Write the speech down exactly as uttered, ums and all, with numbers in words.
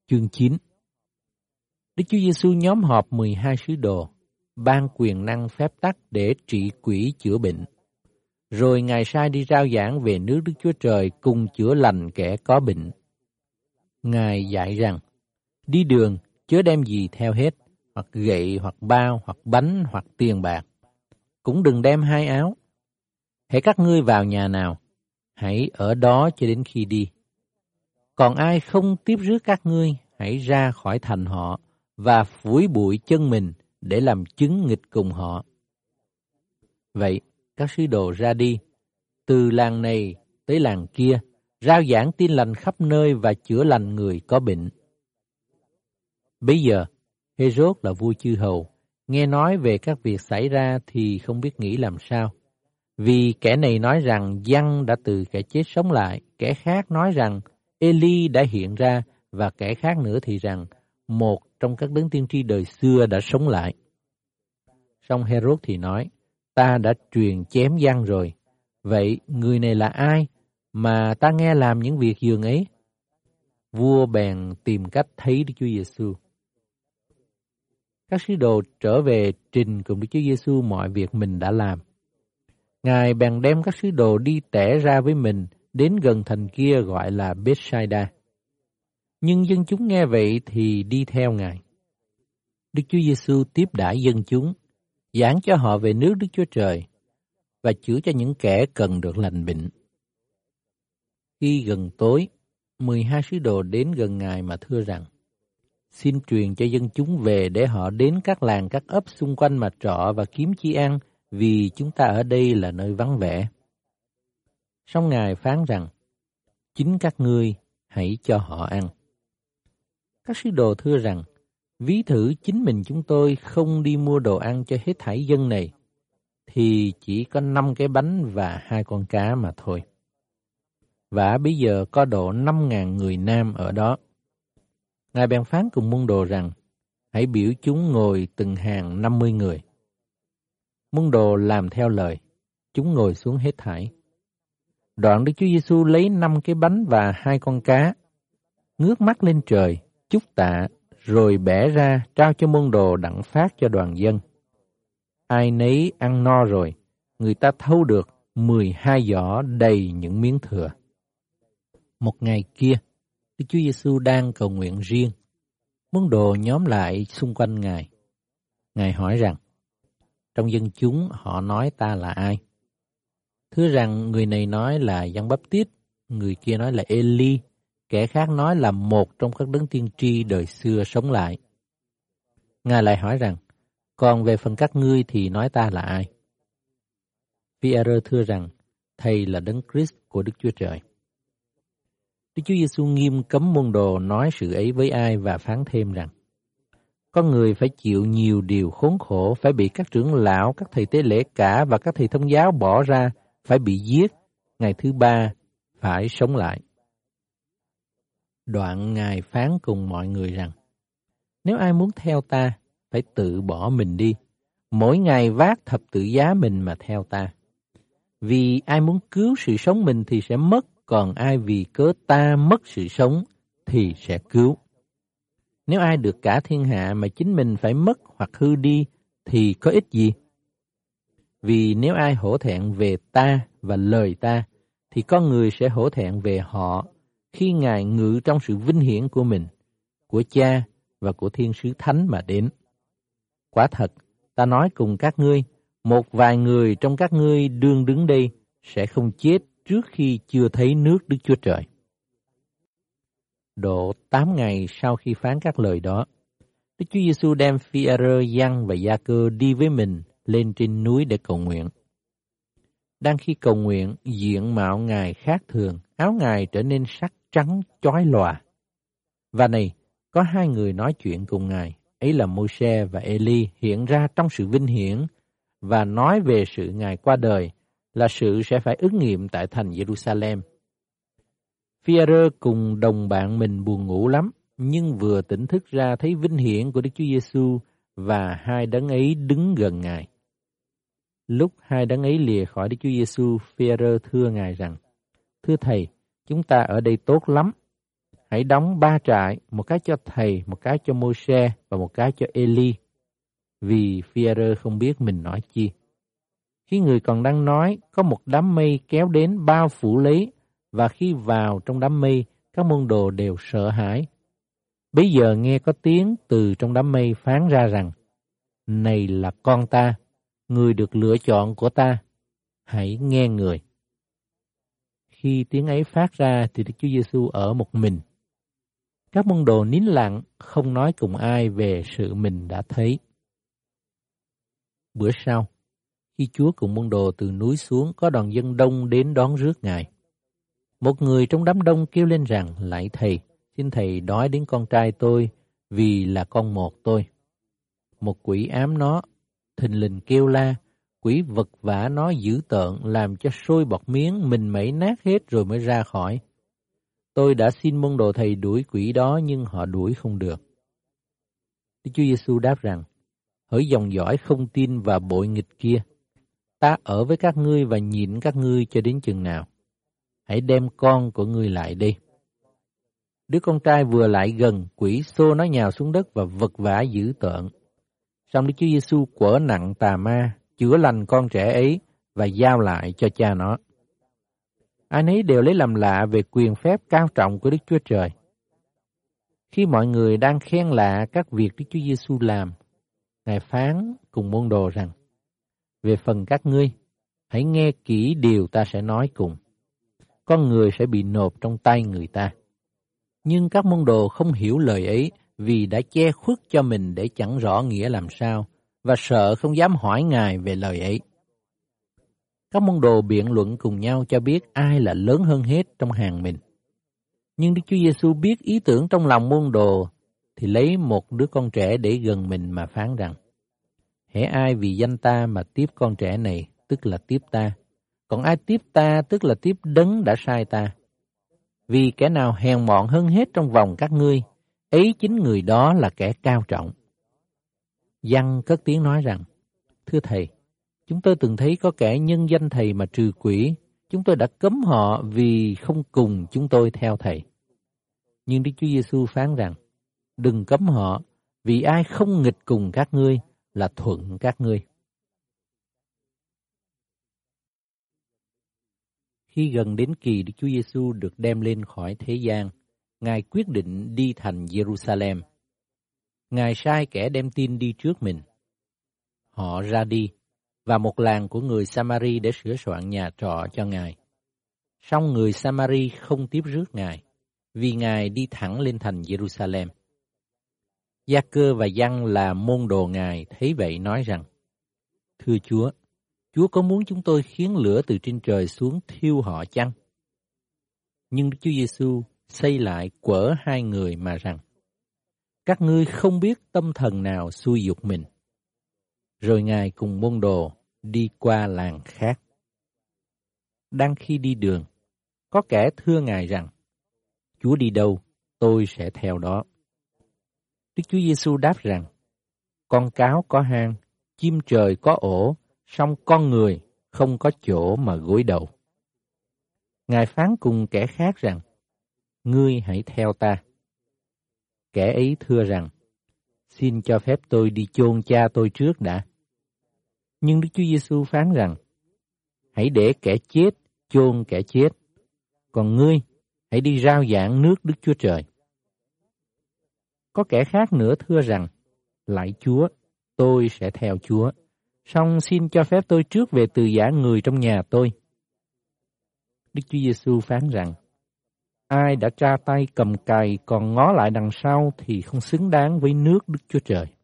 Chương chín. Đức Chúa Giêsu nhóm họp mười hai sứ đồ, ban quyền năng phép tắc để trị quỷ chữa bệnh. Rồi Ngài sai đi rao giảng về nước Đức Chúa Trời cùng chữa lành kẻ có bệnh. Ngài dạy rằng, đi đường chớ đem gì theo hết, hoặc gậy, hoặc bao, hoặc bánh, hoặc tiền bạc. Cũng đừng đem hai áo. Hễ các ngươi vào nhà nào, hãy ở đó cho đến khi đi. Còn ai không tiếp rước các ngươi, hãy ra khỏi thành họ và phủi bụi chân mình để làm chứng nghịch cùng họ. Vậy, các sứ đồ ra đi, từ làng này tới làng kia, rao giảng tin lành khắp nơi và chữa lành người có bệnh. Bây giờ, Hê-rốt là vua chư hầu, nghe nói về các việc xảy ra thì không biết nghĩ làm sao. Vì kẻ này nói rằng Giăng đã từ kẻ chết sống lại, kẻ khác nói rằng Ê-li đã hiện ra, và kẻ khác nữa thì rằng một trong các đấng tiên tri đời xưa đã sống lại. Song Hê-rốt thì nói, ta đã truyền chém Giăng rồi, vậy người này là ai mà ta nghe làm những việc dường ấy? Vua bèn tìm cách thấy Đức Chúa Giêsu. Các sứ đồ trở về trình cùng Đức Chúa Giêsu mọi việc mình đã làm. Ngài bèn đem các sứ đồ đi tẻ ra với mình đến gần thành kia gọi là Bethsaida. Nhưng dân chúng nghe vậy thì đi theo Ngài. Đức Chúa Giêsu tiếp đãi dân chúng, giảng cho họ về nước Đức Chúa Trời và chữa cho những kẻ cần được lành bệnh. Khi gần tối, mười hai sứ đồ đến gần Ngài mà thưa rằng, xin truyền cho dân chúng về để họ đến các làng các ấp xung quanh mà trọ và kiếm chi ăn, vì chúng ta ở đây là nơi vắng vẻ. Song Ngài phán rằng, chính các ngươi hãy cho họ ăn. Các sứ đồ thưa rằng, ví thử chính mình chúng tôi không đi mua đồ ăn cho hết thảy dân này, thì chỉ có năm cái bánh và hai con cá mà thôi. Và bây giờ có độ năm ngàn người nam ở đó. Ngài bèn phán cùng môn đồ rằng, hãy biểu chúng ngồi từng hàng năm mươi người. Môn đồ làm theo lời, chúng ngồi xuống hết thảy. Đoạn Đức Chúa Giêsu lấy năm cái bánh và hai con cá, ngước mắt lên trời, chúc tạ, rồi bẻ ra trao cho môn đồ đặng phát cho đoàn dân. Ai nấy ăn no rồi, người ta thâu được mười hai giỏ đầy những miếng thừa. Một ngày kia, Đức Chúa Giêsu đang cầu nguyện riêng. Môn đồ nhóm lại xung quanh Ngài. Ngài hỏi rằng, trong dân chúng họ nói ta là ai? Thưa rằng người này nói là Giăng Báp-tít, người kia nói là Ê-li, kẻ khác nói là một trong các đấng tiên tri đời xưa sống lại. Ngài lại hỏi rằng, còn về phần các ngươi thì nói ta là ai? Phi-e-rơ thưa rằng, Thầy là đấng Christ của Đức Chúa Trời. Đức Chúa Giêsu nghiêm cấm môn đồ nói sự ấy với ai và phán thêm rằng, con người phải chịu nhiều điều khốn khổ, phải bị các trưởng lão, các thầy tế lễ cả và các thầy thông giáo bỏ ra, phải bị giết, ngày thứ ba phải sống lại. Đoạn Ngài phán cùng mọi người rằng, nếu ai muốn theo ta, phải tự bỏ mình đi, mỗi ngày vác thập tự giá mình mà theo ta. Vì ai muốn cứu sự sống mình thì sẽ mất, còn ai vì cớ ta mất sự sống thì sẽ cứu. Nếu ai được cả thiên hạ mà chính mình phải mất hoặc hư đi thì có ích gì? Vì nếu ai hổ thẹn về ta và lời ta, thì con người sẽ hổ thẹn về họ khi Ngài ngự trong sự vinh hiển của mình, của Cha và của Thiên sứ Thánh mà đến. Quả thật, ta nói cùng các ngươi, một vài người trong các ngươi đương đứng đây sẽ không chết trước khi chưa thấy nước Đức Chúa Trời. Độ tám ngày sau khi phán các lời đó, Đức Chúa Giêsu đem Phi-e-rơ, Giăng và Gia-cơ đi với mình lên trên núi để cầu nguyện. Đang khi cầu nguyện, diện mạo Ngài khác thường, áo Ngài trở nên sắc trắng chói lòa. Và này, có hai người nói chuyện cùng Ngài, ấy là Môi-se và Ê-li hiện ra trong sự vinh hiển và nói về sự Ngài qua đời là sự sẽ phải ứng nghiệm tại thành Giê-ru-sa-lem. Phi-e-rơ cùng đồng bạn mình buồn ngủ lắm, nhưng vừa tỉnh thức ra thấy vinh hiển của Đức Chúa Giêsu và hai đấng ấy đứng gần Ngài. Lúc hai đấng ấy lìa khỏi Đức Chúa Giêsu, Phi-e-rơ thưa Ngài rằng, thưa Thầy, chúng ta ở đây tốt lắm, hãy đóng ba trại, một cái cho thầy, một cái cho Môi-se và một cái cho Ê-li, vì Phi-e-rơ không biết mình nói chi. Khi người còn đang nói, có một đám mây kéo đến bao phủ lấy, và khi vào trong đám mây, các môn đồ đều sợ hãi. Bấy giờ nghe có tiếng từ trong đám mây phán ra rằng, này là con ta, người được lựa chọn của ta, hãy nghe người. Khi tiếng ấy phát ra thì Đức Chúa Giêsu ở một mình. Các môn đồ nín lặng, không nói cùng ai về sự mình đã thấy. Bữa sau, khi Chúa cùng môn đồ từ núi xuống, có đoàn dân đông đến đón rước Ngài. Một người trong đám đông kêu lên rằng, lạy Thầy, xin Thầy đói đến con trai tôi, vì là con một tôi. Một quỷ ám nó, thình lình kêu la, quỷ vật vã nó dữ tợn, làm cho sôi bọt miếng, mình mẩy nát hết rồi mới ra khỏi. Tôi đã xin môn đồ Thầy đuổi quỷ đó, nhưng họ đuổi không được. Đức Chúa Giêsu đáp rằng, hỡi dòng dõi không tin và bội nghịch kia, ta ở với các ngươi và nhịn các ngươi cho đến chừng nào? Hãy đem con của ngươi lại đây. Đứa con trai vừa lại gần, quỷ xô nó nhào xuống đất và vật vã dữ tợn. Song Đức Chúa Giêsu quở nặng tà ma, chữa lành con trẻ ấy và giao lại cho cha nó. Ai nấy đều lấy làm lạ về quyền phép cao trọng của Đức Chúa Trời. Khi mọi người đang khen lạ các việc Đức Chúa Giêsu làm, Ngài phán cùng môn đồ rằng, về phần các ngươi, hãy nghe kỹ điều ta sẽ nói cùng. Con người sẽ bị nộp trong tay người ta. Nhưng các môn đồ không hiểu lời ấy vì đã che khuất cho mình để chẳng rõ nghĩa làm sao và sợ không dám hỏi Ngài về lời ấy. Các môn đồ biện luận cùng nhau cho biết ai là lớn hơn hết trong hàng mình. Nhưng Đức Chúa Giêsu biết ý tưởng trong lòng môn đồ thì lấy một đứa con trẻ để gần mình mà phán rằng, hễ ai vì danh ta mà tiếp con trẻ này, tức là tiếp ta. Còn ai tiếp ta, tức là tiếp đấng đã sai ta. Vì kẻ nào hèn mọn hơn hết trong vòng các ngươi, ấy chính người đó là kẻ cao trọng. Giăng cất tiếng nói rằng, thưa Thầy, chúng tôi từng thấy có kẻ nhân danh Thầy mà trừ quỷ, chúng tôi đã cấm họ vì không cùng chúng tôi theo Thầy. Nhưng Đức Chúa Giêsu phán rằng, đừng cấm họ, vì ai không nghịch cùng các ngươi là thuận các ngươi. Khi gần đến kỳ Đức Chúa Giêsu được đem lên khỏi thế gian, Ngài quyết định đi thành Jerusalem. Ngài sai kẻ đem tin đi trước mình. Họ ra đi, vào một làng của người Samari để sửa soạn nhà trọ cho Ngài. Song người Samari không tiếp rước Ngài, vì Ngài đi thẳng lên thành Jerusalem. Gia-cơ và Giăng là môn đồ Ngài thấy vậy nói rằng, thưa Chúa, Chúa có muốn chúng tôi khiến lửa từ trên trời xuống thiêu họ chăng? Nhưng Đức Chúa Giêsu xây lại quở hai người mà rằng, các ngươi không biết tâm thần nào xui dục mình. Rồi Ngài cùng môn đồ đi qua làng khác. Đang khi đi đường, có kẻ thưa Ngài rằng, Chúa đi đâu, tôi sẽ theo đó. Đức Chúa Giêsu đáp rằng, con cáo có hang, chim trời có ổ, song con người không có chỗ mà gối đầu. Ngài phán cùng kẻ khác rằng, ngươi hãy theo ta. Kẻ ấy thưa rằng, xin cho phép tôi đi chôn cha tôi trước đã. Nhưng Đức Chúa Giêsu phán rằng, hãy để kẻ chết chôn kẻ chết, còn ngươi hãy đi rao giảng nước Đức Chúa Trời. Có kẻ khác nữa thưa rằng, lạy Chúa, tôi sẽ theo Chúa, song xin cho phép tôi trước về từ giã người trong nhà tôi. Đức Chúa Giêsu phán rằng, ai đã tra tay cầm cày còn ngó lại đằng sau thì không xứng đáng với nước Đức Chúa Trời.